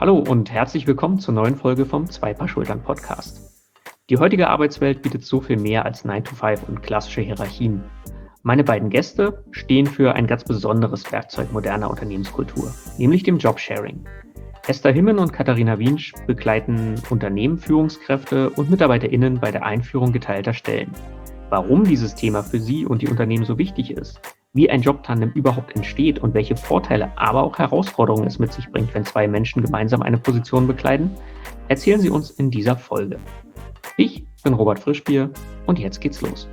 Hallo und herzlich willkommen zur neuen Folge vom Zwei-Paar-Schultern-Podcast. Die heutige Arbeitswelt bietet so viel mehr als 9 to 5 und klassische Hierarchien. Meine beiden Gäste stehen für ein ganz besonderes Werkzeug moderner Unternehmenskultur, nämlich dem Jobsharing. Esther Himmen und Katharina Wiensch begleiten Unternehmen, Führungskräfte und MitarbeiterInnen bei der Einführung geteilter Stellen. Warum dieses Thema für sie und die Unternehmen so wichtig ist, wie ein Jobtandem überhaupt entsteht und welche Vorteile, aber auch Herausforderungen es mit sich bringt, wenn zwei Menschen gemeinsam eine Position bekleiden, erzählen sie uns in dieser Folge. Ich bin Robert Frischbier und jetzt geht's los.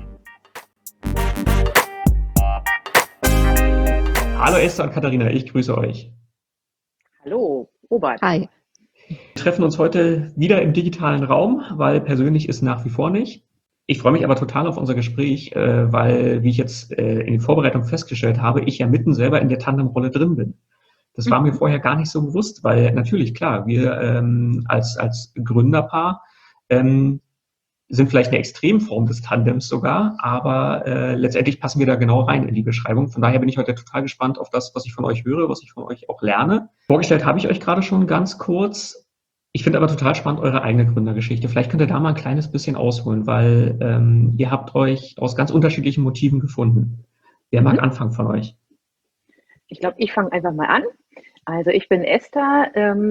Hallo Esther und Katharina, ich grüße euch. Hallo, Robert. Hi. Wir treffen uns heute wieder im digitalen Raum, weil persönlich ist nach wie vor nicht. Ich freue mich aber total auf unser Gespräch, weil, wie ich jetzt in der Vorbereitung festgestellt habe, ich ja mitten selber in der Tandemrolle drin bin. Das war mir vorher gar nicht so bewusst, weil natürlich, klar, wir als Gründerpaar sind vielleicht eine Extremform des Tandems sogar, aber letztendlich passen wir da genau rein in die Beschreibung. Von daher bin ich heute total gespannt auf das, was ich von euch höre, was ich von euch auch lerne. Vorgestellt habe ich euch gerade schon ganz kurz. Ich finde aber total spannend eure eigene Gründergeschichte. Vielleicht könnt ihr da mal ein kleines bisschen ausholen, weil ihr habt euch aus ganz unterschiedlichen Motiven gefunden. Wer mag anfangen von euch? Ich glaube, ich fange einfach mal an. Also ich bin Esther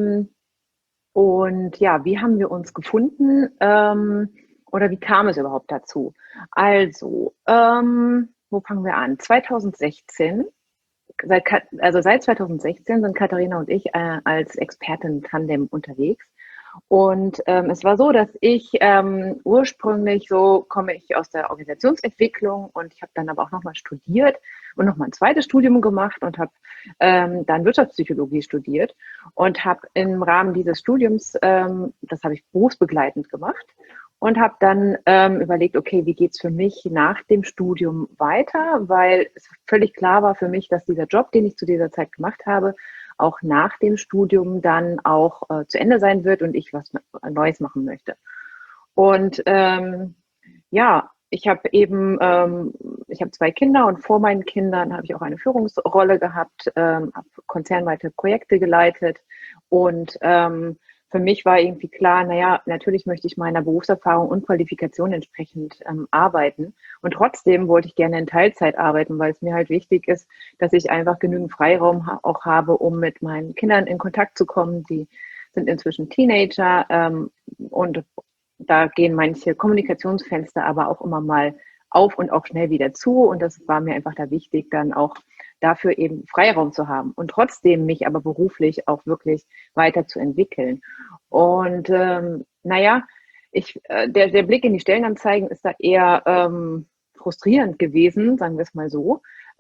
und ja, wie haben wir uns gefunden oder wie kam es überhaupt dazu? Also, wo fangen wir an? 2016. Seit 2016 sind Katharina und ich als Expertin Tandem unterwegs. Und es war so, dass ich ursprünglich, so komme ich aus der Organisationsentwicklung und ich habe dann aber auch nochmal studiert und nochmal ein zweites Studium gemacht und habe dann Wirtschaftspsychologie studiert und habe im Rahmen dieses Studiums, das habe ich berufsbegleitend gemacht, und habe dann überlegt, okay, wie geht's für mich nach dem Studium weiter, weil es völlig klar war für mich, dass dieser Job, den ich zu dieser Zeit gemacht habe, auch nach dem Studium dann auch zu Ende sein wird und ich was Neues machen möchte. Und ja, ich habe eben, ich habe 2 Kinder und vor meinen Kindern habe ich auch eine Führungsrolle gehabt, habe konzernweite Projekte geleitet und für mich war irgendwie klar, naja, natürlich möchte ich meiner Berufserfahrung und Qualifikation entsprechend arbeiten. Und trotzdem wollte ich gerne in Teilzeit arbeiten, weil es mir halt wichtig ist, dass ich einfach genügend Freiraum auch habe, um mit meinen Kindern in Kontakt zu kommen. Die sind inzwischen Teenager und da gehen manche Kommunikationsfenster aber auch immer mal auf und auch schnell wieder zu. Und das war mir einfach da wichtig, dann auch dafür eben Freiraum zu haben und trotzdem mich aber beruflich auch wirklich weiterzuentwickeln. Und naja, der Blick in die Stellenanzeigen ist da eher frustrierend gewesen, sagen wir es mal so.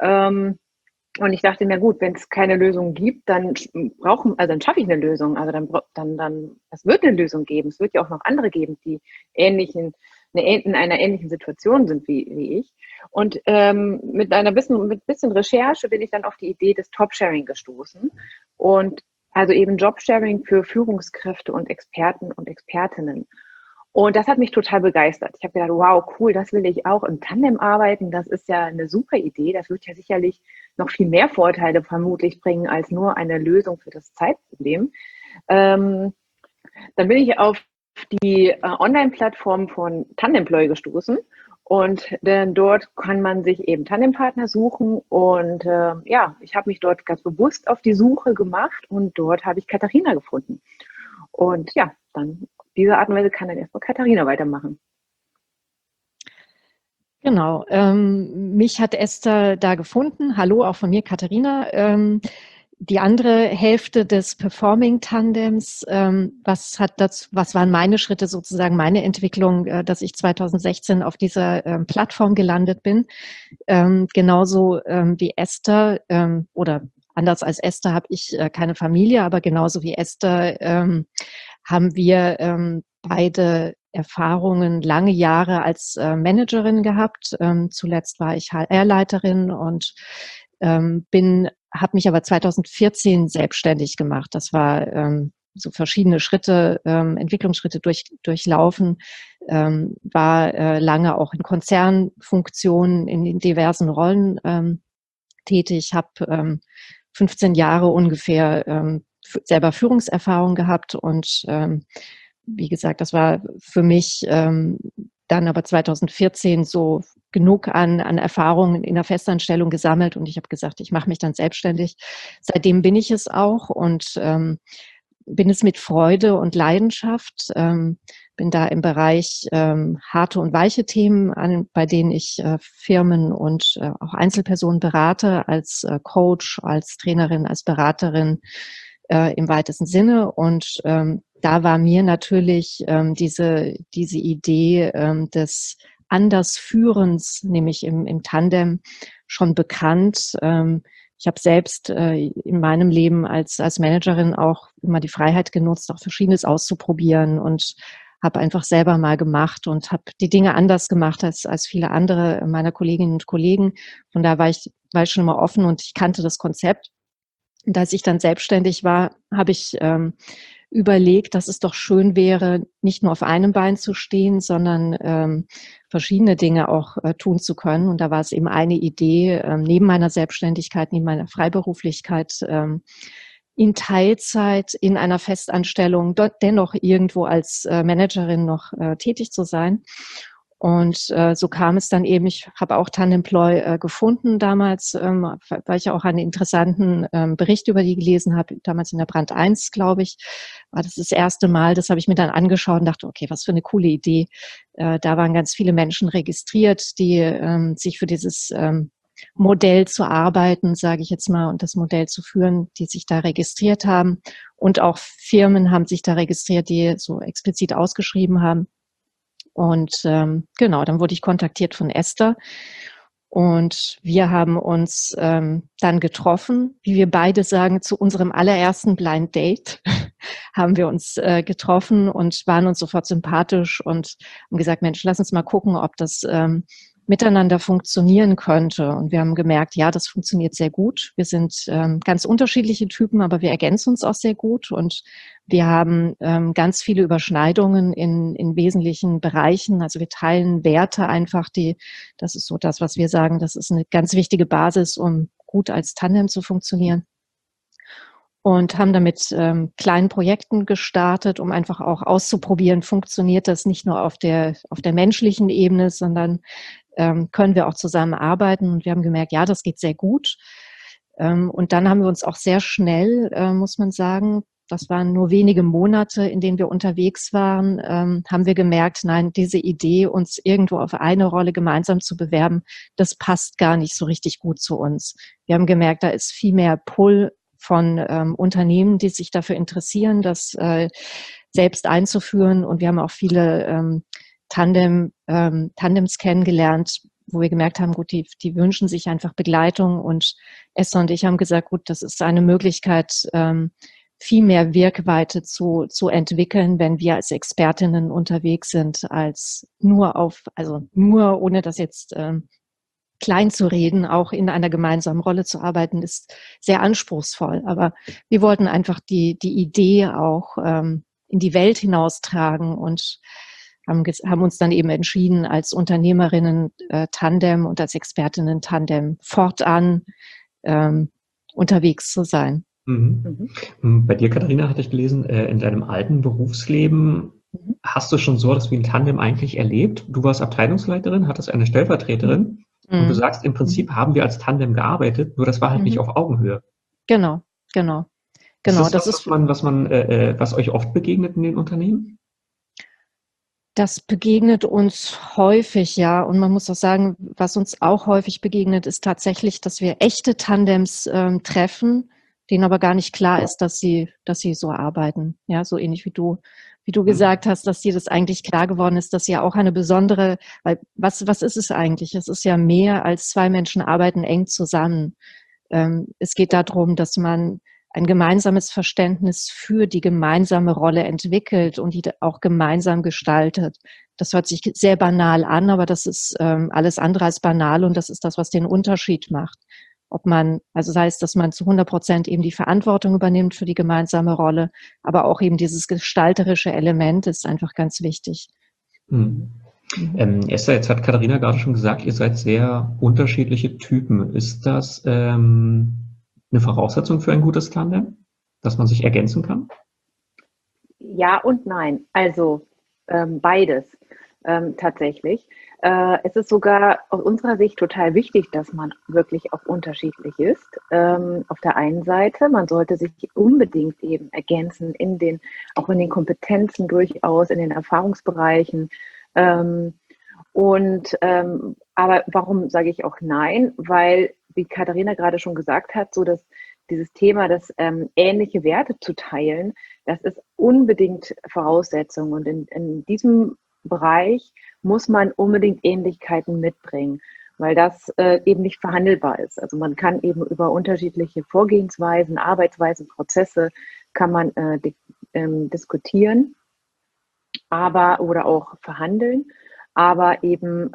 Und ich dachte mir, gut, wenn es keine Lösung gibt, dann dann schaffe ich eine Lösung. Also es wird eine Lösung geben. Es wird ja auch noch andere geben, die in einer ähnlichen Situation sind wie ich. Und mit bisschen Recherche bin ich dann auf die Idee des Top-Sharing gestoßen. Und also eben Job-Sharing für Führungskräfte und Experten und Expertinnen. Und das hat mich total begeistert. Ich habe gedacht, wow, cool, das will ich auch im Tandem arbeiten. Das ist ja eine super Idee. Das wird ja sicherlich noch viel mehr Vorteile vermutlich bringen als nur eine Lösung für das Zeitproblem. Dann bin ich auf die Online-Plattform von Tandemploy gestoßen und dort kann man sich eben Tandempartner suchen und ja, ich habe mich dort ganz bewusst auf die Suche gemacht und dort habe ich Katharina gefunden. Und ja, dann auf diese Art und Weise kann dann erstmal Katharina weitermachen. Genau, mich hat Esther da gefunden. Hallo, auch von mir, Katharina. Die andere Hälfte des Performing-Tandems, was waren meine Schritte sozusagen, meine Entwicklung, dass ich 2016 auf dieser Plattform gelandet bin. Genauso wie Esther, oder anders als Esther habe ich keine Familie, aber genauso wie Esther haben wir beide Erfahrungen, lange Jahre als Managerin gehabt. Zuletzt war ich HR-Leiterin und habe mich aber 2014 selbstständig gemacht. Das war so verschiedene Schritte, Entwicklungsschritte durchlaufen, war lange auch in Konzernfunktionen in den diversen Rollen tätig, habe 15 Jahre ungefähr selber Führungserfahrung gehabt und wie gesagt, das war für mich dann aber 2014 so genug an Erfahrungen in der Festanstellung gesammelt und ich habe gesagt, ich mache mich dann selbstständig. Seitdem bin ich es auch und bin es mit Freude und Leidenschaft, bin da im Bereich harte und weiche Themen, bei denen ich Firmen und auch Einzelpersonen berate, als Coach, als Trainerin, als Beraterin im weitesten Sinne. Und da war mir natürlich diese Idee des Andersführens, nämlich im Tandem, schon bekannt. Ich habe selbst in meinem Leben als Managerin auch immer die Freiheit genutzt, auch Verschiedenes auszuprobieren und habe einfach selber mal gemacht und habe die Dinge anders gemacht als viele andere meiner Kolleginnen und Kollegen. Von da war ich schon immer offen und ich kannte das Konzept. Und als ich dann selbstständig war, habe ich überlegt, dass es doch schön wäre, nicht nur auf einem Bein zu stehen, sondern verschiedene Dinge auch tun zu können. Und da war es eben eine Idee, neben meiner Selbstständigkeit, neben meiner Freiberuflichkeit, in Teilzeit, in einer Festanstellung, dort dennoch irgendwo als Managerin noch tätig zu sein. Und so kam es dann eben, ich habe auch Tandemploy gefunden damals, weil ich auch einen interessanten Bericht über die gelesen habe, damals in der Brand 1, glaube ich, war das erste Mal, das habe ich mir dann angeschaut und dachte, okay, was für eine coole Idee. Da waren ganz viele Menschen registriert, die sich für dieses Modell zu arbeiten, sage ich jetzt mal, und das Modell zu führen, die sich da registriert haben. Und auch Firmen haben sich da registriert, die so explizit ausgeschrieben haben. Und genau, dann wurde ich kontaktiert von Esther und wir haben uns dann getroffen, wie wir beide sagen, zu unserem allerersten Blind Date haben wir uns getroffen und waren uns sofort sympathisch und haben gesagt, Mensch, lass uns mal gucken, ob das miteinander funktionieren könnte. Und wir haben gemerkt, ja, das funktioniert sehr gut. Wir sind ganz unterschiedliche Typen, aber wir ergänzen uns auch sehr gut. Und wir haben ganz viele Überschneidungen in wesentlichen Bereichen. Also wir teilen Werte einfach, das ist so das, was wir sagen, das ist eine ganz wichtige Basis, um gut als Tandem zu funktionieren. Und haben damit kleinen Projekten gestartet, um einfach auch auszuprobieren, funktioniert das nicht nur auf der menschlichen Ebene, sondern können wir auch zusammenarbeiten. Und wir haben gemerkt, ja, das geht sehr gut. Und dann haben wir uns auch sehr schnell, muss man sagen, das waren nur wenige Monate, in denen wir unterwegs waren, haben wir gemerkt, nein, diese Idee, uns irgendwo auf eine Rolle gemeinsam zu bewerben, das passt gar nicht so richtig gut zu uns. Wir haben gemerkt, da ist viel mehr Pull von Unternehmen, die sich dafür interessieren, das selbst einzuführen. Und wir haben auch viele Tandems kennengelernt, wo wir gemerkt haben, gut, die wünschen sich einfach Begleitung. Und Esther und ich haben gesagt, gut, das ist eine Möglichkeit, viel mehr Wirkweite zu entwickeln, wenn wir als Expertinnen unterwegs sind, als nur ohne das jetzt klein zu reden, auch in einer gemeinsamen Rolle zu arbeiten, ist sehr anspruchsvoll. Aber wir wollten einfach die Idee auch in die Welt hinaustragen und haben uns dann eben entschieden, als Unternehmerinnen Tandem und als Expertinnen Tandem fortan unterwegs zu sein. Mhm. Bei dir, Katharina, hatte ich gelesen, in deinem alten Berufsleben hast du schon so etwas wie ein Tandem eigentlich erlebt. Du warst Abteilungsleiterin, hattest eine Stellvertreterin und du sagst, im Prinzip haben wir als Tandem gearbeitet, nur das war halt nicht auf Augenhöhe. Genau. Ist das was euch oft begegnet in den Unternehmen? Das begegnet uns häufig, ja. Und man muss auch sagen, was uns auch häufig begegnet, ist tatsächlich, dass wir echte Tandems treffen, denen aber gar nicht klar ist, dass sie so arbeiten. Ja, so ähnlich wie du gesagt hast, dass dir das eigentlich klar geworden ist, dass ja auch eine besondere, weil was ist es eigentlich? Es ist ja mehr als zwei Menschen arbeiten eng zusammen. Es geht darum, dass man ein gemeinsames Verständnis für die gemeinsame Rolle entwickelt und die auch gemeinsam gestaltet. Das hört sich sehr banal an, aber das ist alles andere als banal und das ist das, was den Unterschied macht. Das heißt, dass man zu 100% eben die Verantwortung übernimmt für die gemeinsame Rolle, aber auch eben dieses gestalterische Element ist einfach ganz wichtig. Esther, jetzt hat Katharina gerade schon gesagt, ihr seid sehr unterschiedliche Typen. Ist das eine Voraussetzung für ein gutes Tandem? dass man sich ergänzen kann? Ja und nein. Also beides tatsächlich. Es ist sogar aus unserer Sicht total wichtig, dass man wirklich auch unterschiedlich ist. Auf der einen Seite, man sollte sich unbedingt eben ergänzen auch in den Kompetenzen durchaus, in den Erfahrungsbereichen. Aber warum sage ich auch nein? Weil, wie Katharina gerade schon gesagt hat, so dass dieses Thema, das ähnliche Werte zu teilen, das ist unbedingt Voraussetzung. Und in diesem Bereich muss man unbedingt Ähnlichkeiten mitbringen, weil das eben nicht verhandelbar ist. Also man kann eben über unterschiedliche Vorgehensweisen, Arbeitsweisen, Prozesse kann man diskutieren, oder auch verhandeln, aber eben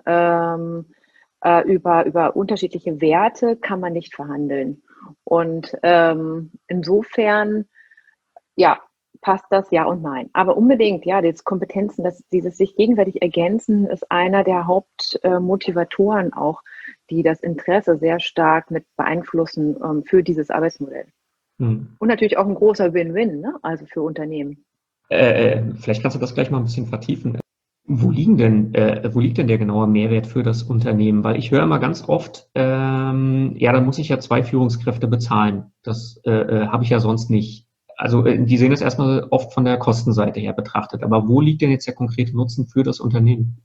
über unterschiedliche Werte kann man nicht verhandeln. Und insofern, ja, passt das ja und nein. Aber unbedingt, ja, diese Kompetenzen, dieses sich gegenseitig ergänzen, ist einer der Hauptmotivatoren auch, die das Interesse sehr stark mit beeinflussen für dieses Arbeitsmodell. Und natürlich auch ein großer Win-Win, ne? Also für Unternehmen. Vielleicht kannst du das gleich mal ein bisschen vertiefen. Wo liegt denn der genaue Mehrwert für das Unternehmen? Weil ich höre immer ganz oft, dann muss ich ja 2 Führungskräfte bezahlen. Das habe ich ja sonst nicht. Also die sehen das erstmal oft von der Kostenseite her betrachtet. Aber wo liegt denn jetzt der konkrete Nutzen für das Unternehmen?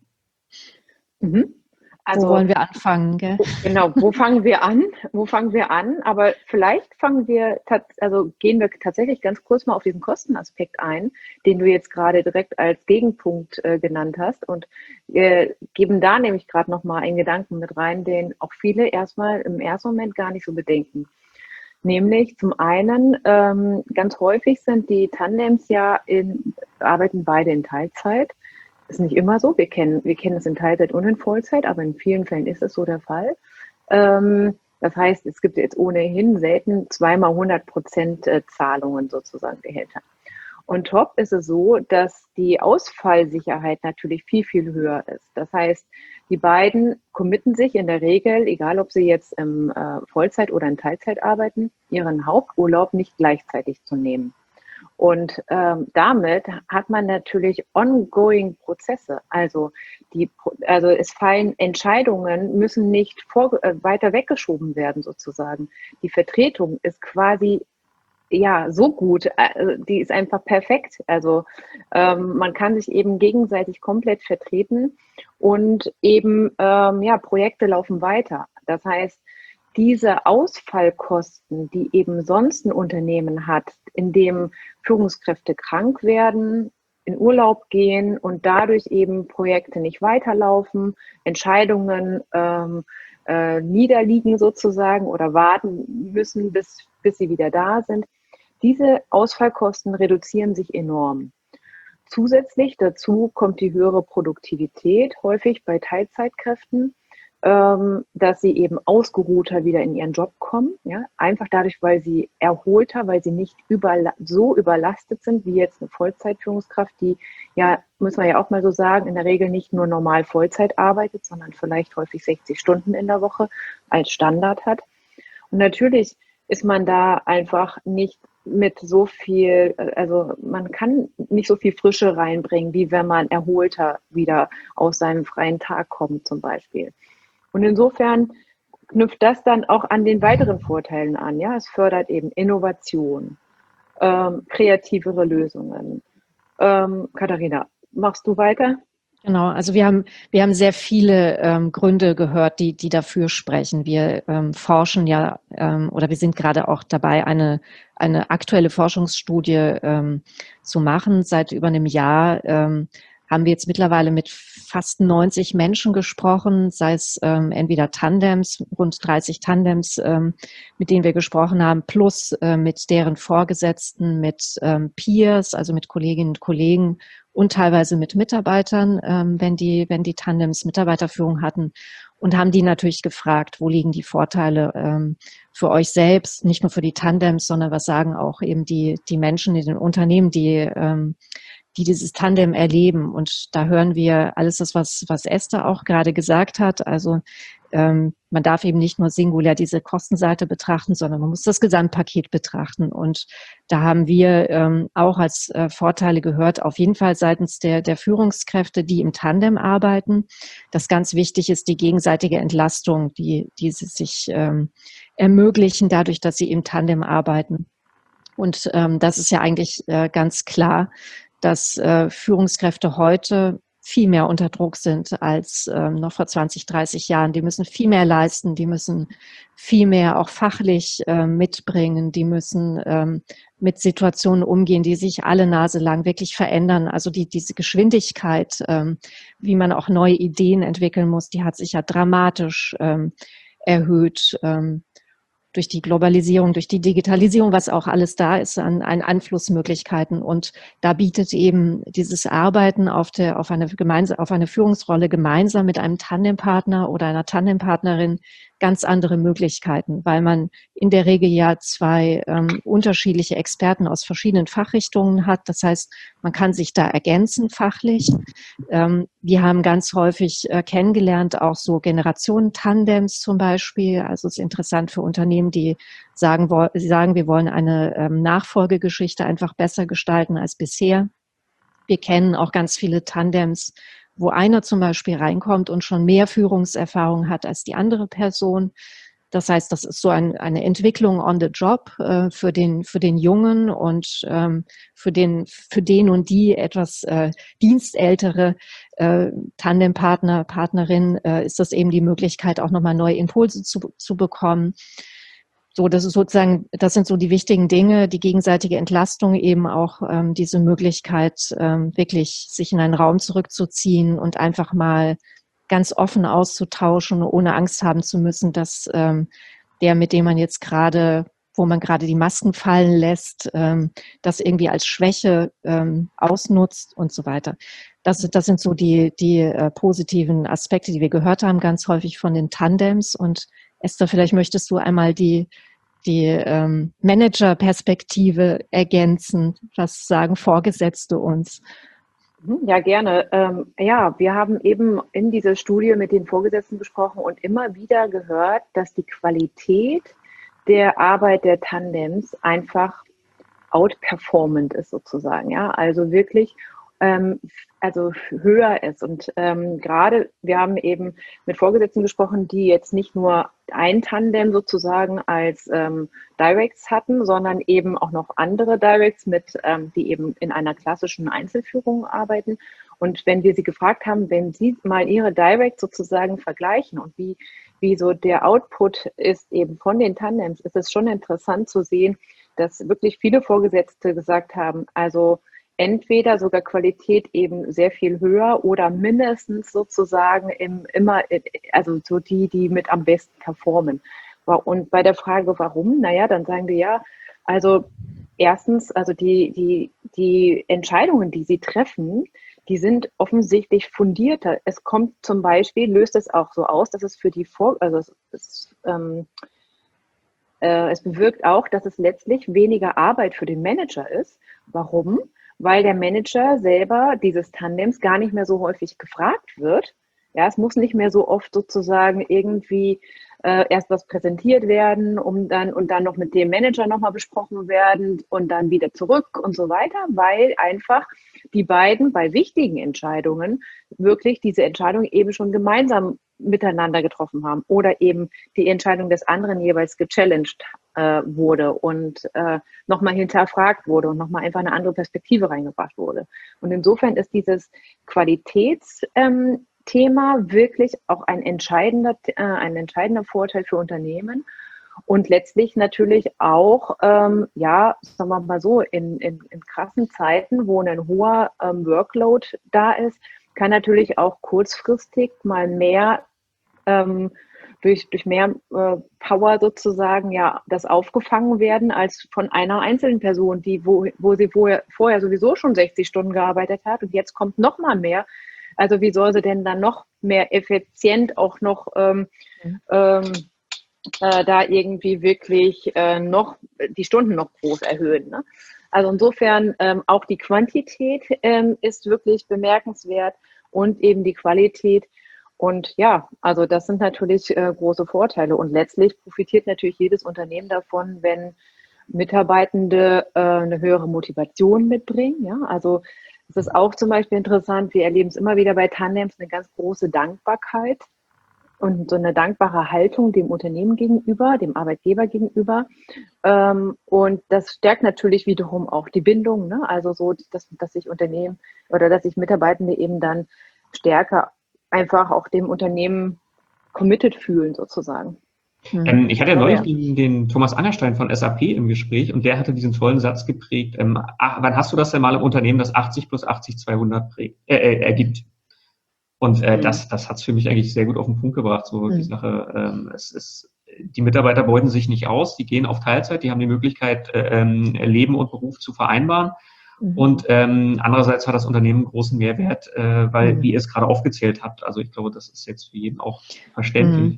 Also, wo wollen wir anfangen? Gell? Genau, wo fangen wir an? Wo fangen wir an? Aber vielleicht gehen wir tatsächlich ganz kurz mal auf diesen Kostenaspekt ein, den du jetzt gerade direkt als Gegenpunkt genannt hast, und geben da nämlich gerade nochmal einen Gedanken mit rein, den auch viele erstmal im ersten Moment gar nicht so bedenken. Nämlich zum einen, ganz häufig sind die Tandems arbeiten beide in Teilzeit. Das ist nicht immer so. Wir kennen es in Teilzeit und in Vollzeit, aber in vielen Fällen ist es so der Fall. Das heißt, es gibt jetzt ohnehin selten 2x100% Zahlungen sozusagen Gehälter. Und top ist es so, dass die Ausfallsicherheit natürlich viel, viel höher ist. Das heißt, die beiden committen sich in der Regel, egal ob sie jetzt im Vollzeit oder in Teilzeit arbeiten, ihren Haupturlaub nicht gleichzeitig zu nehmen. Und damit hat man natürlich ongoing Prozesse. Also es fallen Entscheidungen, müssen nicht weiter weggeschoben werden sozusagen. Die Vertretung ist quasi so gut, die ist einfach perfekt. Also man kann sich eben gegenseitig komplett vertreten und eben Projekte laufen weiter. Das heißt, diese Ausfallkosten, die eben sonst ein Unternehmen hat, in dem Führungskräfte krank werden, in Urlaub gehen und dadurch eben Projekte nicht weiterlaufen, Entscheidungen niederliegen sozusagen oder warten müssen, bis sie wieder da sind. Diese Ausfallkosten reduzieren sich enorm. Zusätzlich dazu kommt die höhere Produktivität, häufig bei Teilzeitkräften, dass sie eben ausgeruhter wieder in ihren Job kommen. Ja? Einfach dadurch, weil sie erholter, weil sie nicht so überlastet sind wie jetzt eine Vollzeitführungskraft, die müssen wir ja auch mal so sagen, in der Regel nicht nur normal Vollzeit arbeitet, sondern vielleicht häufig 60 Stunden in der Woche als Standard hat. Und natürlich ist man da einfach nicht mit so viel, also man kann nicht so viel Frische reinbringen, wie wenn man erholter wieder aus seinem freien Tag kommt zum Beispiel. Und insofern knüpft das dann auch an den weiteren Vorteilen an. Ja, es fördert eben Innovation, kreativere Lösungen. Katharina, machst du weiter? Genau, also wir haben sehr viele Gründe gehört, die dafür sprechen. Wir forschen oder wir sind gerade auch dabei, eine aktuelle Forschungsstudie zu machen. Seit über einem Jahr haben wir jetzt mittlerweile mit fast 90 Menschen gesprochen, sei es entweder Tandems, rund 30 Tandems, mit denen wir gesprochen haben, plus mit deren Vorgesetzten, mit Peers, also mit Kolleginnen und Kollegen und teilweise mit Mitarbeitern, wenn die Tandems Mitarbeiterführung hatten, und haben die natürlich gefragt, wo liegen die Vorteile für euch selbst, nicht nur für die Tandems, sondern was sagen auch eben die Menschen in den Unternehmen, die dieses Tandem erleben. Und da hören wir alles das, was Esther auch gerade gesagt hat. Also man darf eben nicht nur singulär diese Kostenseite betrachten, sondern man muss das Gesamtpaket betrachten. Und da haben wir auch als Vorteile gehört, auf jeden Fall seitens der Führungskräfte, die im Tandem arbeiten, dass ganz wichtig ist die gegenseitige Entlastung, die sie sich ermöglichen, dadurch, dass sie im Tandem arbeiten. Und das ist ja eigentlich ganz klar, dass Führungskräfte heute viel mehr unter Druck sind als noch vor 20, 30 Jahren. Die müssen viel mehr leisten, die müssen viel mehr auch fachlich mitbringen, die müssen mit Situationen umgehen, die sich alle Nase lang wirklich verändern. Also diese Geschwindigkeit, wie man auch neue Ideen entwickeln muss, die hat sich ja dramatisch erhöht. Durch die Globalisierung, durch die Digitalisierung, was auch alles da ist an Einflussmöglichkeiten. Und da bietet eben dieses Arbeiten auf eine Führungsrolle gemeinsam mit einem Tandempartner oder einer Tandempartnerin ganz andere Möglichkeiten, weil man in der Regel ja zwei unterschiedliche Experten aus verschiedenen Fachrichtungen hat. Das heißt, man kann sich da ergänzen fachlich. Wir haben ganz häufig kennengelernt, auch so Generationen-Tandems zum Beispiel. Also es ist interessant für Unternehmen, die sagen, wir wollen eine Nachfolgegeschichte einfach besser gestalten als bisher. Wir kennen auch ganz viele Tandems, wo einer zum Beispiel reinkommt und schon mehr Führungserfahrung hat als die andere Person. Das heißt, das ist so eine Entwicklung on the job für den Jungen und für den und die etwas dienstältere Tandempartner, Partnerin ist das eben die Möglichkeit, auch nochmal neue Impulse zu bekommen. So, das sind so die wichtigen Dinge, die gegenseitige Entlastung, eben auch diese Möglichkeit, wirklich sich in einen Raum zurückzuziehen und einfach mal ganz offen auszutauschen, ohne Angst haben zu müssen, dass der, mit dem man jetzt wo man gerade die Masken fallen lässt, das irgendwie als Schwäche ausnutzt und so weiter. Das sind so die positiven Aspekte, die wir gehört haben, ganz häufig von den Tandems. Und Esther, vielleicht möchtest du einmal die Manager-Perspektive ergänzen. Was sagen Vorgesetzte uns? Ja, gerne. Wir haben eben in dieser Studie mit den Vorgesetzten gesprochen und immer wieder gehört, dass die Qualität der Arbeit der Tandems einfach outperformant ist sozusagen. Ja, also wirklich höher ist. Und gerade wir haben eben mit Vorgesetzten gesprochen, die jetzt nicht nur ein Tandem sozusagen als Directs hatten, sondern eben auch noch andere Directs die eben in einer klassischen Einzelführung arbeiten. Und wenn wir sie gefragt haben, wenn sie mal ihre Directs sozusagen vergleichen und wie so der Output ist eben von den Tandems, ist es schon interessant zu sehen, dass wirklich viele Vorgesetzte gesagt haben, also entweder sogar Qualität eben sehr viel höher oder mindestens sozusagen also so die mit am besten performen. Und bei der Frage, warum, dann sagen wir ja, also erstens, also die Entscheidungen, die sie treffen, die sind offensichtlich fundierter. Es kommt zum Beispiel, löst es auch so aus, dass es für die es bewirkt auch, dass es letztlich weniger Arbeit für den Manager ist. Warum? Weil der Manager selber dieses Tandems gar nicht mehr so häufig gefragt wird. Ja, es muss nicht mehr so oft sozusagen irgendwie erst was präsentiert werden, und dann noch mit dem Manager nochmal besprochen werden und dann wieder zurück und so weiter, weil einfach die beiden bei wichtigen Entscheidungen wirklich diese Entscheidung eben schon gemeinsam miteinander getroffen haben oder eben die Entscheidung des anderen jeweils gechallenged wurde und nochmal hinterfragt wurde und nochmal einfach eine andere Perspektive reingebracht wurde. Und insofern ist dieses Qualitätsthema wirklich auch ein entscheidender Vorteil für Unternehmen und letztlich natürlich auch, sagen wir mal so, in krassen Zeiten, wo ein hoher Workload da ist, kann natürlich auch kurzfristig mal mehr durch mehr Power sozusagen das aufgefangen werden als von einer einzelnen Person, wo sie vorher sowieso schon 60 Stunden gearbeitet hat und jetzt kommt noch mal mehr. Also wie soll sie denn dann noch mehr effizient auch noch da irgendwie wirklich noch die Stunden noch groß erhöhen, ne? Also insofern auch die Quantität ist wirklich bemerkenswert und eben die Qualität. Und ja, also das sind natürlich große Vorteile. Und letztlich profitiert natürlich jedes Unternehmen davon, wenn Mitarbeitende eine höhere Motivation mitbringen. Ja? Also es ist auch zum Beispiel interessant, wir erleben es immer wieder bei Tandems, eine ganz große Dankbarkeit und so eine dankbare Haltung dem Unternehmen gegenüber, dem Arbeitgeber gegenüber. Und das stärkt natürlich wiederum auch die Bindung. Ne? Also so, dass sich Unternehmen oder dass sich Mitarbeitende eben dann stärker einfach auch dem Unternehmen committed fühlen sozusagen. Ich hatte ja neulich den Thomas Angerstein von SAP im Gespräch und der hatte diesen tollen Satz geprägt, wann hast du das denn mal im Unternehmen, das 80 plus 80 200 ergibt? Und das hat es für mich eigentlich sehr gut auf den Punkt gebracht, so die Sache. Die Mitarbeiter beuten sich nicht aus, die gehen auf Teilzeit, die haben die Möglichkeit, Leben und Beruf zu vereinbaren. Und andererseits hat das Unternehmen einen großen Mehrwert, weil, wie ihr es gerade aufgezählt habt, also ich glaube, das ist jetzt für jeden auch verständlich.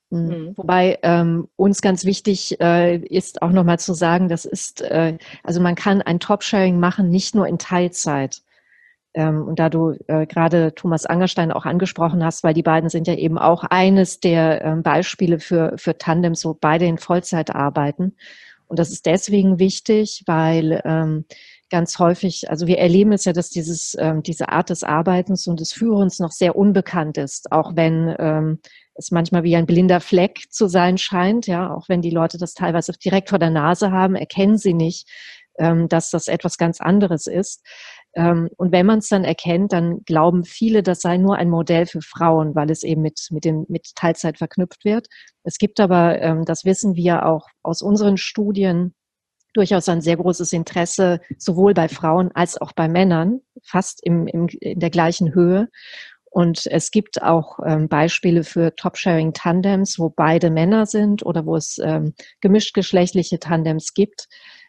Wobei uns ganz wichtig ist auch nochmal zu sagen, das ist, also man kann ein Top-Sharing machen, nicht nur in Teilzeit. Und da du gerade Thomas Angerstein auch angesprochen hast, weil die beiden sind ja eben auch eines der Beispiele für Tandems, wo beide in Vollzeit arbeiten. Und das ist deswegen wichtig, weil ganz häufig, also wir erleben es ja, dass diese Art des Arbeitens und des Führens noch sehr unbekannt ist, auch wenn es manchmal wie ein blinder Fleck zu sein scheint, ja, auch wenn die Leute das teilweise direkt vor der Nase haben, erkennen sie nicht, dass das etwas ganz anderes ist. Und wenn man es dann erkennt, dann glauben viele, das sei nur ein Modell für Frauen, weil es eben mit Teilzeit verknüpft wird. Es gibt aber, das wissen wir auch aus unseren Studien, durchaus ein sehr großes Interesse, sowohl bei Frauen als auch bei Männern, fast in der gleichen Höhe. Und es gibt auch Beispiele für Top-Sharing-Tandems, wo beide Männer sind oder wo es gemischtgeschlechtliche Tandems gibt.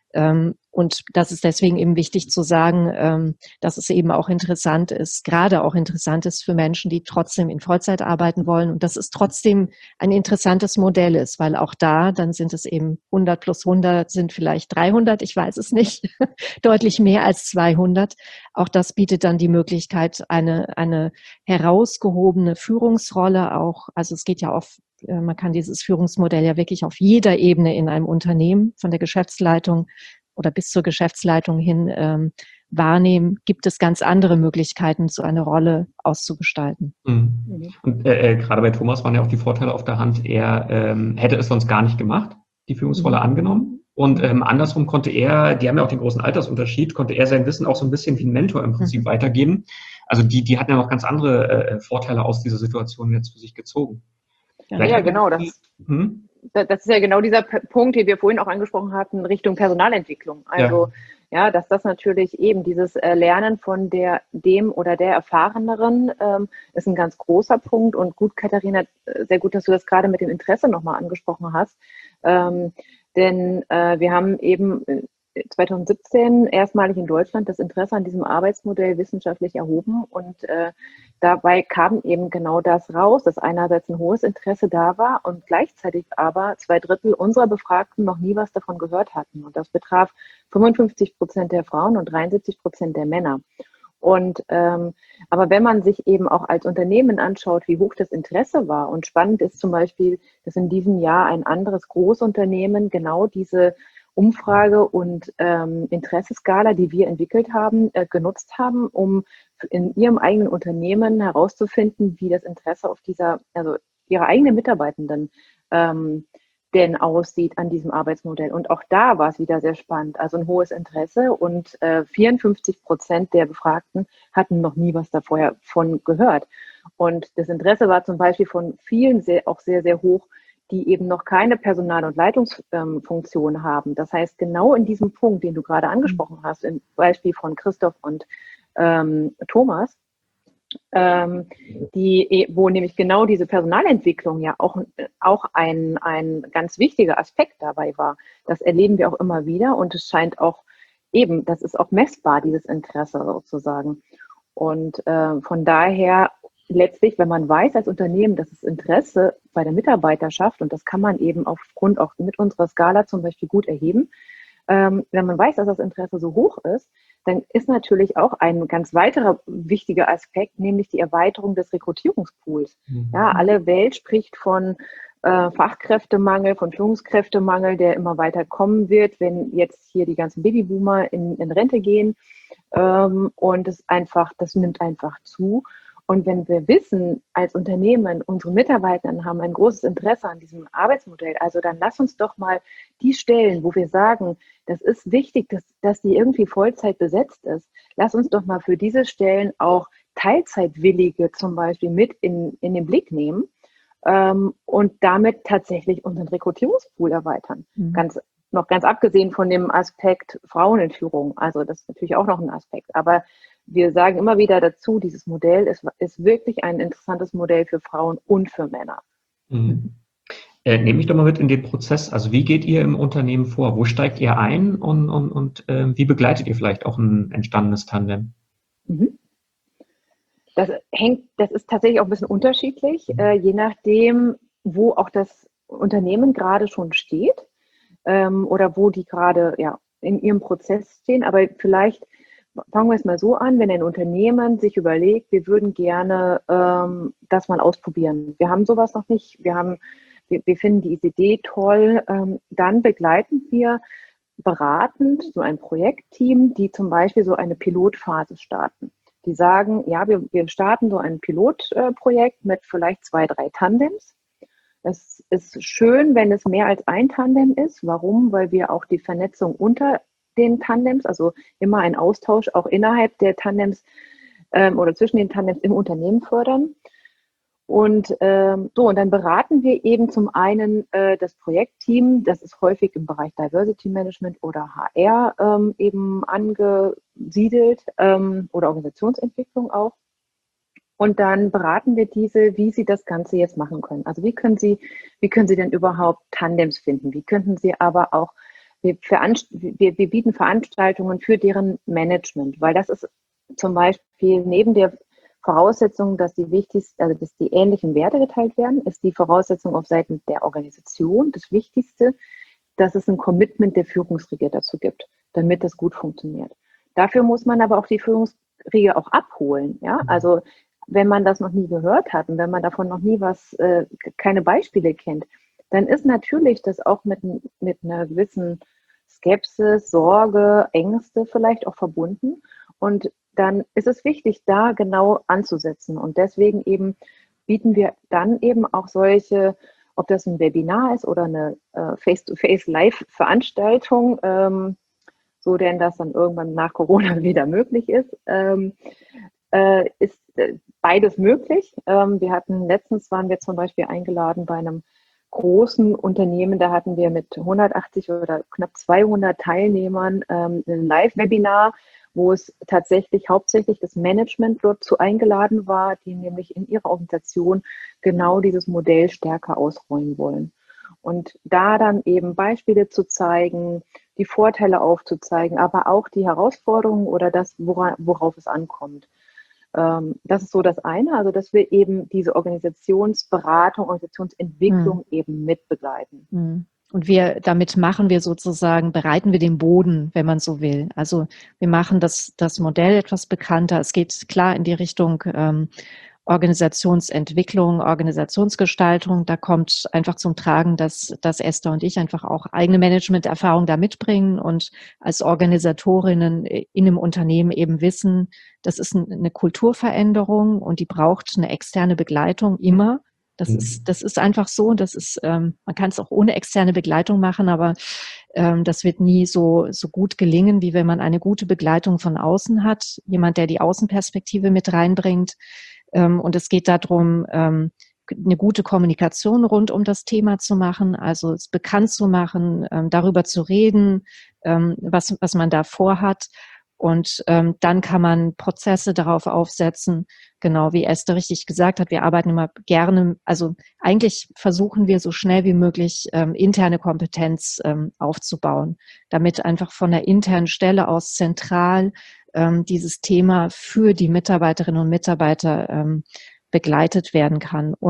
Und das ist deswegen eben wichtig zu sagen, dass es eben auch interessant ist, gerade auch interessant ist für Menschen, die trotzdem in Vollzeit arbeiten wollen und dass es trotzdem ein interessantes Modell ist, weil auch da, dann sind es eben 100 plus 100 sind vielleicht 300, ich weiß es nicht, deutlich mehr als 200. Auch das bietet dann die Möglichkeit, eine herausgehobene Führungsrolle auch, also es geht ja man kann dieses Führungsmodell ja wirklich auf jeder Ebene in einem Unternehmen, von der Geschäftsleitung oder bis zur Geschäftsleitung hin wahrnehmen, gibt es ganz andere Möglichkeiten, so eine Rolle auszugestalten. Und gerade bei Thomas waren ja auch die Vorteile auf der Hand. Er hätte es sonst gar nicht gemacht, die Führungsrolle angenommen. Und andersrum konnte er, die haben ja auch den großen Altersunterschied, konnte er sein Wissen auch so ein bisschen wie ein Mentor im Prinzip weitergeben. Also die hatten ja noch ganz andere Vorteile aus dieser Situation jetzt für sich gezogen. Ja, genau. Das ist ja genau dieser Punkt, den wir vorhin auch angesprochen hatten, Richtung Personalentwicklung. Also, ja, dass das natürlich eben dieses Lernen von dem oder der Erfahreneren ist ein ganz großer Punkt. Und gut, Katharina, sehr gut, dass du das gerade mit dem Interesse nochmal angesprochen hast. Denn wir haben eben 2017 erstmalig in Deutschland das Interesse an diesem Arbeitsmodell wissenschaftlich erhoben und dabei kam eben genau das raus, dass einerseits ein hohes Interesse da war und gleichzeitig aber 2/3 unserer Befragten noch nie was davon gehört hatten. Und das betraf 55% der Frauen und 73% der Männer. Und aber wenn man sich eben auch als Unternehmen anschaut, wie hoch das Interesse war und spannend ist zum Beispiel, dass in diesem Jahr ein anderes Großunternehmen genau diese Umfrage und Interesseskala, die wir entwickelt haben, genutzt haben, um in ihrem eigenen Unternehmen herauszufinden, wie das Interesse auf also ihre eigenen Mitarbeitenden denn aussieht an diesem Arbeitsmodell. Und auch da war es wieder sehr spannend. Also ein hohes Interesse und 54% der Befragten hatten noch nie was davon gehört. Und das Interesse war zum Beispiel von vielen auch sehr, sehr hoch, die eben noch keine Personal- und Leitungsfunktion haben. Das heißt, genau in diesem Punkt, den du gerade angesprochen hast, im Beispiel von Christoph und Thomas, wo nämlich genau diese Personalentwicklung ja auch ein ganz wichtiger Aspekt dabei war. Das erleben wir auch immer wieder und es scheint auch eben, das ist auch messbar, dieses Interesse sozusagen. Und von daher letztlich, wenn man weiß als Unternehmen, dass das Interesse bei der Mitarbeiterschaft, und das kann man eben aufgrund auch mit unserer Skala zum Beispiel gut erheben, wenn man weiß, dass das Interesse so hoch ist, dann ist natürlich auch ein ganz weiterer wichtiger Aspekt, nämlich die Erweiterung des Rekrutierungspools. Ja, alle Welt spricht von Fachkräftemangel, von Führungskräftemangel, der immer weiter kommen wird, wenn jetzt hier die ganzen Babyboomer in Rente gehen. Und das nimmt einfach zu. Und wenn wir wissen, als Unternehmen, unsere Mitarbeiter haben ein großes Interesse an diesem Arbeitsmodell, also dann lass uns doch mal die Stellen, wo wir sagen, das ist wichtig, dass die irgendwie Vollzeit besetzt ist, lass uns doch mal für diese Stellen auch Teilzeitwillige zum Beispiel mit in den Blick nehmen und damit tatsächlich unseren Rekrutierungspool erweitern. Ganz abgesehen von dem Aspekt Frauen in Führung, also das ist natürlich auch noch ein Aspekt, aber wir sagen immer wieder dazu, dieses Modell ist wirklich ein interessantes Modell für Frauen und für Männer. Nehme mich doch mal mit in den Prozess. Also wie geht ihr im Unternehmen vor? Wo steigt ihr ein und wie begleitet ihr vielleicht auch ein entstandenes Tandem? Das ist tatsächlich auch ein bisschen unterschiedlich, je nachdem, wo auch das Unternehmen gerade schon steht oder wo die gerade in ihrem Prozess stehen. Aber vielleicht fangen wir es mal so an, wenn ein Unternehmen sich überlegt, wir würden gerne das mal ausprobieren. Wir haben sowas noch nicht. Wir finden die Idee toll. Dann begleiten wir beratend so ein Projektteam, die zum Beispiel so eine Pilotphase starten. Die sagen, ja, wir starten so ein Pilotprojekt mit vielleicht 2, 3 Tandems. Es ist schön, wenn es mehr als ein Tandem ist. Warum? Weil wir auch die Vernetzung unter den Tandems, also immer einen Austausch auch innerhalb der Tandems oder zwischen den Tandems im Unternehmen fördern. Und und dann beraten wir eben zum einen das Projektteam, das ist häufig im Bereich Diversity Management oder HR eben angesiedelt oder Organisationsentwicklung auch. Und dann beraten wir diese, wie sie das Ganze jetzt machen können. Also wie können sie denn überhaupt Tandems finden? Wie könnten sie aber auch wir bieten Veranstaltungen für deren Management, weil das ist zum Beispiel neben der Voraussetzung, dass die ähnlichen Werte geteilt werden, ist die Voraussetzung auf Seiten der Organisation das Wichtigste, dass es ein Commitment der Führungsriege dazu gibt, damit das gut funktioniert. Dafür muss man aber auch die Führungsriege auch abholen. Ja? Also wenn man das noch nie gehört hat und wenn man davon noch nie keine Beispiele kennt, dann ist natürlich das auch mit einer gewissen Skepsis, Sorge, Ängste vielleicht auch verbunden. Und dann ist es wichtig, da genau anzusetzen. Und deswegen eben bieten wir dann eben auch solche, ob das ein Webinar ist oder eine Face-to-Face-Live-Veranstaltung, so denn das dann irgendwann nach Corona wieder möglich ist, ist beides möglich. Letztens waren wir zum Beispiel eingeladen bei einem großen Unternehmen, da hatten wir mit 180 oder knapp 200 Teilnehmern ein Live-Webinar, wo es tatsächlich hauptsächlich das Management dort zu eingeladen war, die nämlich in ihrer Organisation genau dieses Modell stärker ausrollen wollen. Und da dann eben Beispiele zu zeigen, die Vorteile aufzuzeigen, aber auch die Herausforderungen oder das, worauf es ankommt. Das ist so das eine, also dass wir eben diese Organisationsberatung, Organisationsentwicklung eben mitbegleiten. Und bereiten wir den Boden, wenn man so will. Also wir machen das Modell etwas bekannter. Es geht klar in die Richtung Organisationsentwicklung, Organisationsgestaltung. Da kommt einfach zum Tragen, dass Esther und ich einfach auch eigene Management-Erfahrung da mitbringen und als Organisatorinnen in einem Unternehmen eben wissen, das ist eine Kulturveränderung und die braucht eine externe Begleitung immer. Das ist einfach so. Das ist, man kann es auch ohne externe Begleitung machen, aber das wird nie so gut gelingen, wie wenn man eine gute Begleitung von außen hat. Jemand, der die Außenperspektive mit reinbringt. Und es geht darum, eine gute Kommunikation rund um das Thema zu machen, also es bekannt zu machen, darüber zu reden, was man da vorhat. Und dann kann man Prozesse darauf aufsetzen, genau wie Esther richtig gesagt hat, wir arbeiten immer gerne, also eigentlich versuchen wir so schnell wie möglich interne Kompetenz aufzubauen, damit einfach von der internen Stelle aus zentral dieses Thema für die Mitarbeiterinnen und Mitarbeiter begleitet werden kann. Und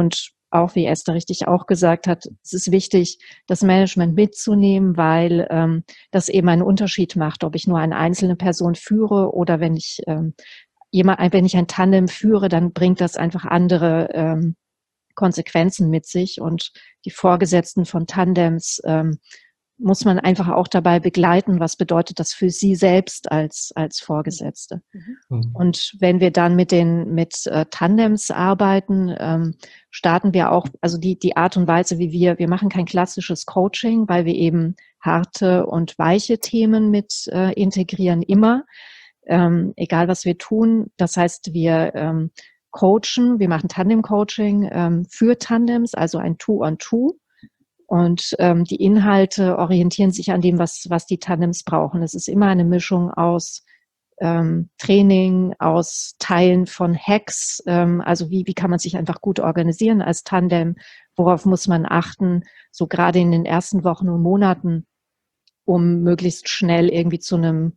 auch, wie Esther richtig auch gesagt hat, es ist wichtig, das Management mitzunehmen, weil das eben einen Unterschied macht, ob ich nur eine einzelne Person führe oder wenn ich wenn ich ein Tandem führe, dann bringt das einfach andere Konsequenzen mit sich und die Vorgesetzten von Tandems muss man einfach auch dabei begleiten, was bedeutet das für sie selbst als Vorgesetzte. Mhm. Und wenn wir dann mit Tandems arbeiten, starten wir auch, also die Art und Weise, wie wir machen kein klassisches Coaching, weil wir eben harte und weiche Themen mit integrieren immer, egal was wir tun. Das heißt, wir coachen, wir machen Tandem-Coaching für Tandems, also ein Two-on-Two. Und die Inhalte orientieren sich an dem, was die Tandems brauchen. Es ist immer eine Mischung aus Training, aus Teilen von Hacks, also wie kann man sich einfach gut organisieren als Tandem, worauf muss man achten, so gerade in den ersten Wochen und Monaten, um möglichst schnell irgendwie zu einer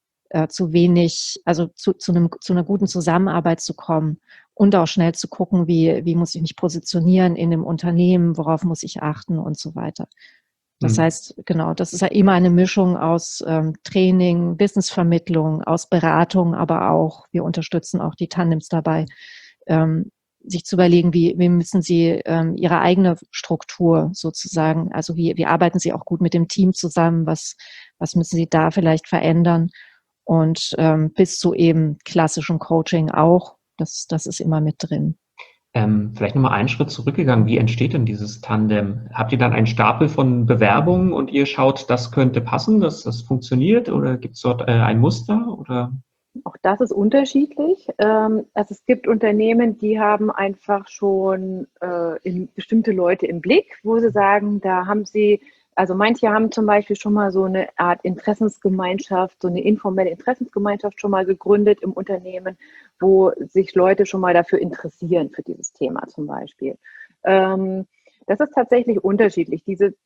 guten Zusammenarbeit zu kommen und auch schnell zu gucken, wie muss ich mich positionieren in dem Unternehmen, worauf muss ich achten und so weiter. Das heißt, genau, das ist ja immer eine Mischung aus Training, Wissensvermittlung, aus Beratung, aber auch, wir unterstützen auch die Tandems dabei, sich zu überlegen, wie müssen sie ihre eigene Struktur sozusagen, also wie arbeiten sie auch gut mit dem Team zusammen, was müssen sie da vielleicht verändern und bis zu eben klassischem Coaching auch, das ist immer mit drin. Vielleicht nochmal einen Schritt zurückgegangen. Wie entsteht denn dieses Tandem? Habt ihr dann einen Stapel von Bewerbungen und ihr schaut, das könnte passen, dass das funktioniert? Oder gibt es dort ein Muster? Oder? Auch das ist unterschiedlich. Also es gibt Unternehmen, die haben einfach schon bestimmte Leute im Blick, wo sie sagen, da haben sie, also manche haben zum Beispiel schon mal so eine Art Interessensgemeinschaft, so eine informelle Interessensgemeinschaft schon mal gegründet im Unternehmen, wo sich Leute schon mal dafür interessieren, für dieses Thema zum Beispiel. Das ist tatsächlich unterschiedlich.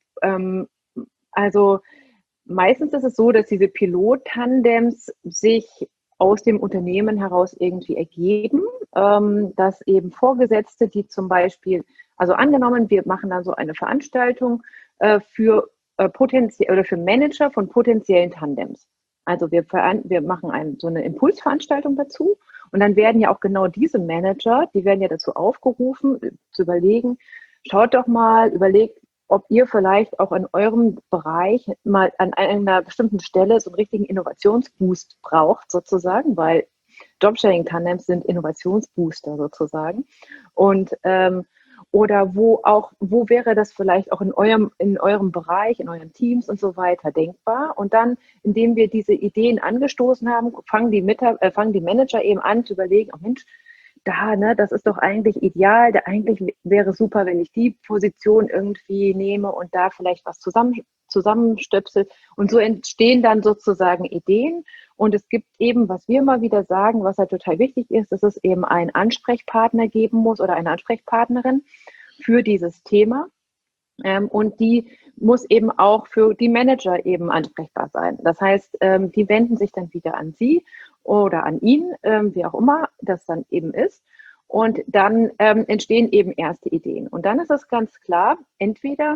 Also meistens ist es so, dass diese Pilot-Tandems sich aus dem Unternehmen heraus irgendwie ergeben, dass eben Vorgesetzte, die zum Beispiel, also angenommen, wir machen dann so eine Veranstaltung für Manager von potenziellen Tandems. Also wir machen so eine Impulsveranstaltung dazu und dann werden ja auch genau diese Manager, die werden ja dazu aufgerufen, zu überlegen, schaut doch mal, überlegt, ob ihr vielleicht auch in eurem Bereich mal an einer bestimmten Stelle so einen richtigen Innovationsboost braucht, sozusagen, weil Jobsharing-Tandems sind Innovationsbooster sozusagen. Und oder wo wäre das vielleicht auch in eurem Bereich, in euren Teams und so weiter denkbar? Und dann, indem wir diese Ideen angestoßen haben, fangen die Manager eben an zu überlegen, oh Mensch, das ist doch eigentlich ideal, eigentlich wäre super, wenn ich die Position irgendwie nehme und da vielleicht was zusammenstöpsel. Und so entstehen dann sozusagen Ideen. Und es gibt eben, was wir immer wieder sagen, was halt total wichtig ist, dass es eben einen Ansprechpartner geben muss oder eine Ansprechpartnerin für dieses Thema. Und die muss eben auch für die Manager eben ansprechbar sein. Das heißt, die wenden sich dann wieder an Sie oder an ihn, wie auch immer das dann eben ist. Und dann entstehen eben erste Ideen. Und dann ist es ganz klar, entweder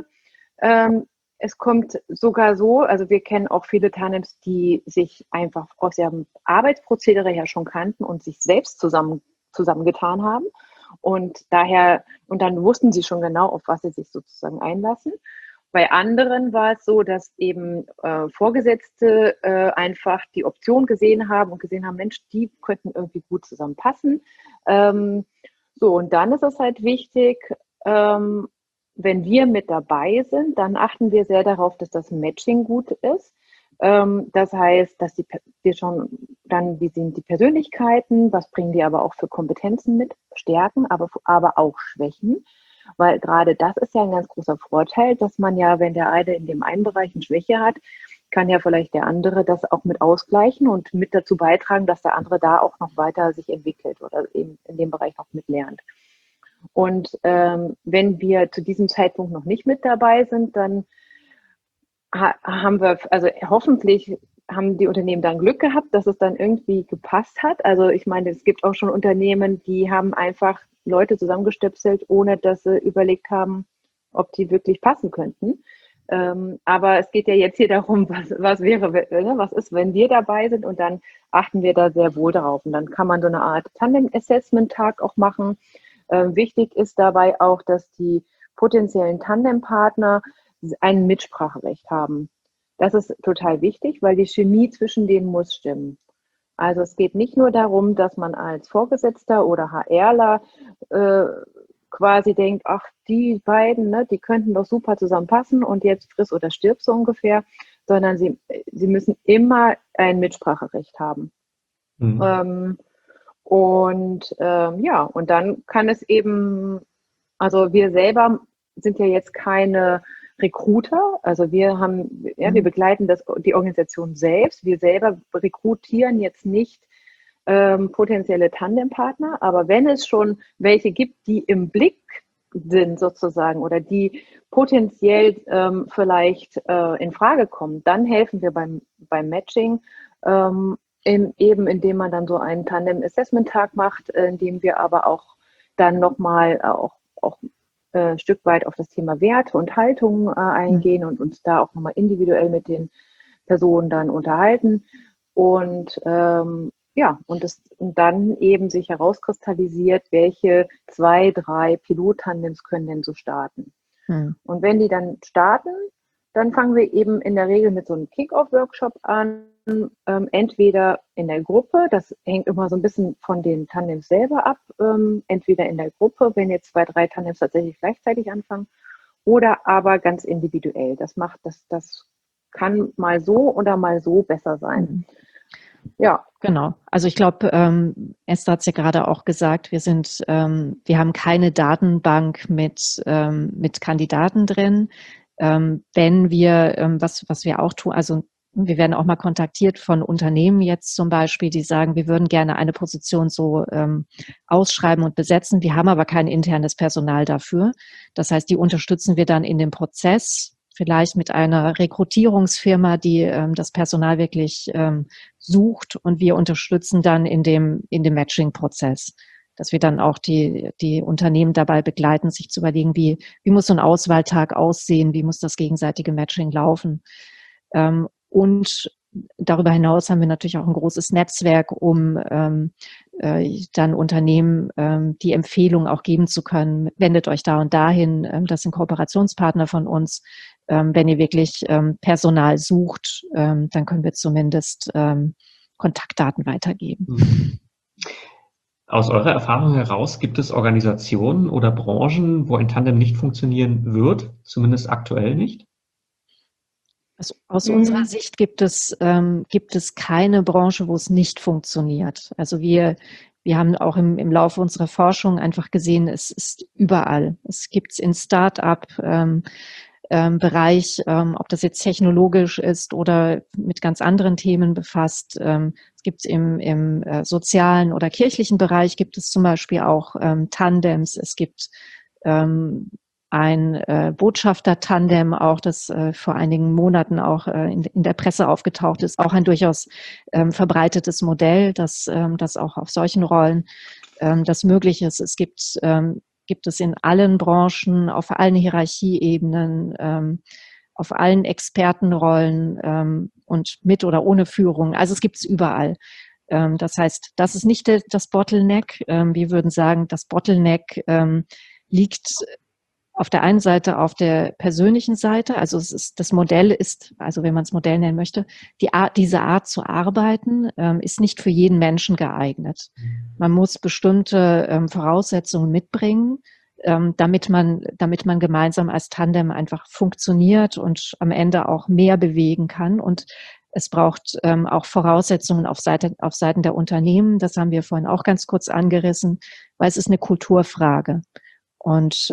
es kommt sogar so, also wir kennen auch viele Tandems, die sich einfach aus ihrem Arbeitsprozedere her schon kannten und sich selbst zusammengetan haben. Und dann wussten sie schon genau, auf was sie sich sozusagen einlassen. Bei anderen war es so, dass eben Vorgesetzte einfach die Option gesehen haben und gesehen haben, Mensch, die könnten irgendwie gut zusammenpassen. Und dann ist es halt wichtig, wenn wir mit dabei sind, dann achten wir sehr darauf, dass das Matching gut ist. Das heißt, dass wir schon dann, wie sind die Persönlichkeiten, was bringen die aber auch für Kompetenzen mit, Stärken, aber auch Schwächen. Weil gerade das ist ja ein ganz großer Vorteil, dass man ja, wenn der eine in dem einen Bereich eine Schwäche hat, kann ja vielleicht der andere das auch mit ausgleichen und mit dazu beitragen, dass der andere da auch noch weiter sich entwickelt oder eben in dem Bereich noch mitlernt. Und wenn wir zu diesem Zeitpunkt noch nicht mit dabei sind, dann haben wir, also hoffentlich haben die Unternehmen dann Glück gehabt, dass es dann irgendwie gepasst hat. Also ich meine, es gibt auch schon Unternehmen, die haben einfach Leute zusammengestöpselt, ohne dass sie überlegt haben, ob die wirklich passen könnten. Aber es geht ja jetzt hier darum, was wäre, was ist, wenn wir dabei sind, und dann achten wir da sehr wohl darauf. Und dann kann man so eine Art Tandem-Assessment-Tag auch machen. Wichtig ist dabei auch, dass die potenziellen Tandempartner ein Mitspracherecht haben. Das ist total wichtig, weil die Chemie zwischen denen muss stimmen. Also es geht nicht nur darum, dass man als Vorgesetzter oder HRler quasi denkt, ach, die beiden, ne, die könnten doch super zusammenpassen und jetzt friss oder stirb so ungefähr, sondern sie müssen immer ein Mitspracherecht haben. Mhm. Und dann kann es eben, also wir selber sind ja jetzt keine Recruiter, also wir begleiten die Organisation selbst, wir selber rekrutieren jetzt nicht potenzielle Tandempartner, aber wenn es schon welche gibt, die im Blick sind sozusagen oder die potenziell vielleicht in Frage kommen, dann helfen wir beim Matching, indem man dann so einen Tandem-Assessment-Tag macht, indem wir aber auch dann nochmal auch ein Stück weit auf das Thema Werte und Haltung eingehen und uns da auch nochmal individuell mit den Personen dann unterhalten. Und und dann eben sich herauskristallisiert, welche 2, 3 Pilot-Tandems können denn so starten. Und wenn die dann starten, dann fangen wir eben in der Regel mit so einem Kick-Off-Workshop an, entweder in der Gruppe, das hängt immer so ein bisschen von den Tandems selber ab, entweder in der Gruppe, wenn jetzt 2, 3 Tandems tatsächlich gleichzeitig anfangen, oder aber ganz individuell. Das kann mal so oder mal so besser sein. Ja. Genau. Also ich glaube, Esther hat es ja gerade auch gesagt, wir haben keine Datenbank mit Kandidaten drin. Wenn wir, was wir auch tun, also wir werden auch mal kontaktiert von Unternehmen jetzt zum Beispiel, die sagen, wir würden gerne eine Position so ausschreiben und besetzen. Wir haben aber kein internes Personal dafür. Das heißt, die unterstützen wir dann in dem Prozess, vielleicht mit einer Rekrutierungsfirma, die das Personal wirklich sucht, und wir unterstützen dann in dem Matching-Prozess, dass wir dann auch die Unternehmen dabei begleiten, sich zu überlegen, wie muss so ein Auswahltag aussehen, wie muss das gegenseitige Matching laufen. Und darüber hinaus haben wir natürlich auch ein großes Netzwerk, um dann Unternehmen die Empfehlung auch geben zu können, wendet euch da und dahin, das sind Kooperationspartner von uns. Wenn ihr wirklich Personal sucht, dann können wir zumindest Kontaktdaten weitergeben. Aus eurer Erfahrung heraus, gibt es Organisationen oder Branchen, wo ein Tandem nicht funktionieren wird, zumindest aktuell nicht? Also aus unserer Sicht gibt es keine Branche, wo es nicht funktioniert. Also wir haben auch im Laufe unserer Forschung einfach gesehen, es ist überall. Es gibt es in Start-up Bereich, ob das jetzt technologisch ist oder mit ganz anderen Themen befasst. Es gibt im sozialen oder kirchlichen Bereich gibt es zum Beispiel auch Tandems. Es gibt ein Botschafter-Tandem auch, das vor einigen Monaten auch in der Presse aufgetaucht ist, auch ein durchaus verbreitetes Modell, das auch auf solchen Rollen das möglich ist. Es gibt es in allen Branchen, auf allen Hierarchieebenen, auf allen Expertenrollen und mit oder ohne Führung. Also es gibt es überall. Das heißt, das ist nicht das Bottleneck. Wir würden sagen, das Bottleneck liegt auf der einen Seite auf der persönlichen Seite, also das Modell ist, also wenn man es Modell nennen möchte, diese Art zu arbeiten ist nicht für jeden Menschen geeignet. Man muss bestimmte Voraussetzungen mitbringen, damit man gemeinsam als Tandem einfach funktioniert und am Ende auch mehr bewegen kann. Und es braucht auch Voraussetzungen auf Seiten der Unternehmen. Das haben wir vorhin auch ganz kurz angerissen, weil es ist eine Kulturfrage. Und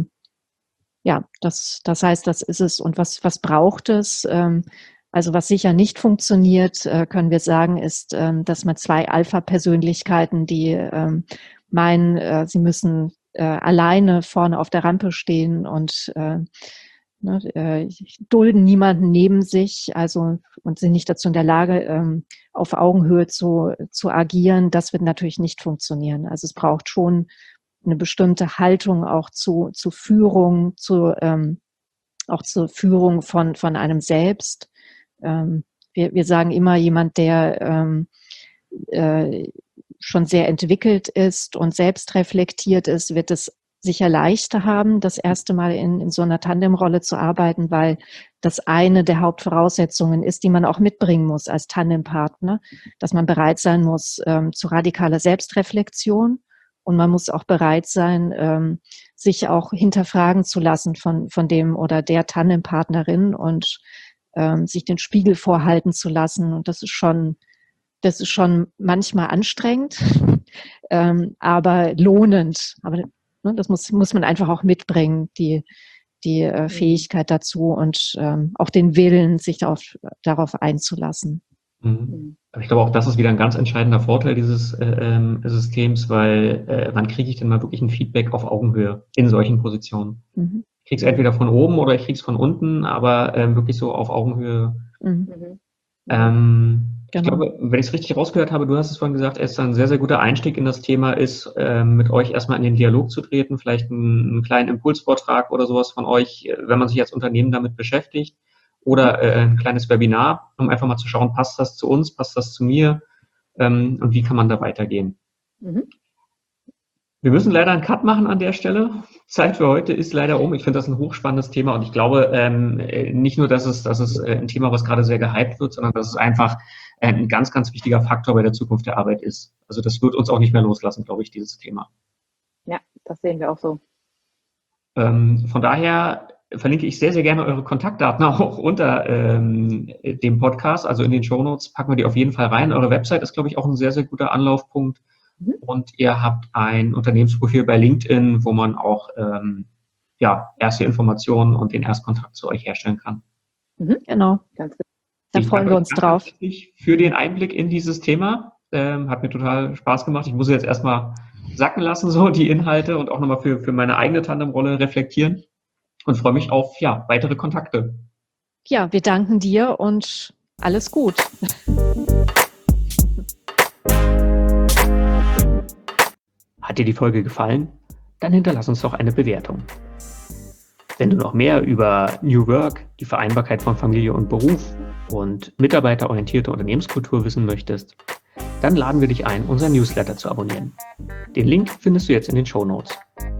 das heißt, das ist es. Und was braucht es? Also was sicher nicht funktioniert, können wir sagen, ist, dass man 2 Alpha-Persönlichkeiten, die meinen, sie müssen alleine vorne auf der Rampe stehen und dulden niemanden neben sich, also und sind nicht dazu in der Lage, auf Augenhöhe zu agieren. Das wird natürlich nicht funktionieren. Also es braucht schon eine bestimmte Haltung auch zu Führung, auch zur Führung von einem selbst. Wir sagen immer, jemand, der schon sehr entwickelt ist und selbst reflektiert ist, wird es sicher leichter haben, das erste Mal in so einer Tandemrolle zu arbeiten, weil das eine der Hauptvoraussetzungen ist, die man auch mitbringen muss als Tandempartner, dass man bereit sein muss zu radikaler Selbstreflexion und man muss auch bereit sein, sich auch hinterfragen zu lassen von dem oder der Tandempartnerin und sich den Spiegel vorhalten zu lassen. Und das ist schon manchmal anstrengend, aber lohnend. Aber das muss man einfach auch mitbringen, die Fähigkeit dazu und auch den Willen, sich darauf einzulassen. Mhm. Aber ich glaube, auch das ist wieder ein ganz entscheidender Vorteil dieses Systems, weil wann kriege ich denn mal wirklich ein Feedback auf Augenhöhe in solchen Positionen? Mhm. Ich kriege es entweder von oben oder ich kriege es von unten, aber wirklich so auf Augenhöhe. Mhm. Ich glaube, wenn ich es richtig rausgehört habe, du hast es vorhin gesagt, Esther, ein sehr, sehr guter Einstieg in das Thema ist, mit euch erstmal in den Dialog zu treten, vielleicht einen kleinen Impulsvortrag oder sowas von euch, wenn man sich als Unternehmen damit beschäftigt, oder ein kleines Webinar, um einfach mal zu schauen, passt das zu uns, passt das zu mir, und wie kann man da weitergehen. Mhm. Wir müssen leider einen Cut machen an der Stelle. Zeit für heute ist leider um. Ich finde das ein hochspannendes Thema und ich glaube nicht nur, dass es ein Thema, was gerade sehr gehypt wird, sondern dass es einfach ein ganz, ganz wichtiger Faktor bei der Zukunft der Arbeit ist. Also das wird uns auch nicht mehr loslassen, glaube ich, dieses Thema. Ja, das sehen wir auch so. Von daher verlinke ich sehr, sehr gerne eure Kontaktdaten auch unter dem Podcast, also in den Shownotes packen wir die auf jeden Fall rein. Eure Website ist, glaube ich, auch ein sehr, sehr guter Anlaufpunkt. Und ihr habt ein Unternehmensprofil bei LinkedIn, wo man auch erste Informationen und den Erstkontakt zu euch herstellen kann. Genau. Da freuen wir uns drauf. Für den Einblick in dieses Thema. Hat mir total Spaß gemacht. Ich muss jetzt erstmal sacken lassen, so die Inhalte und auch nochmal für meine eigene Tandemrolle reflektieren und freue mich auf weitere Kontakte. Ja, wir danken dir und alles gut. Hat dir die Folge gefallen? Dann hinterlass uns doch eine Bewertung. Wenn du noch mehr über New Work, die Vereinbarkeit von Familie und Beruf und mitarbeiterorientierte Unternehmenskultur wissen möchtest, dann laden wir dich ein, unseren Newsletter zu abonnieren. Den Link findest du jetzt in den Shownotes.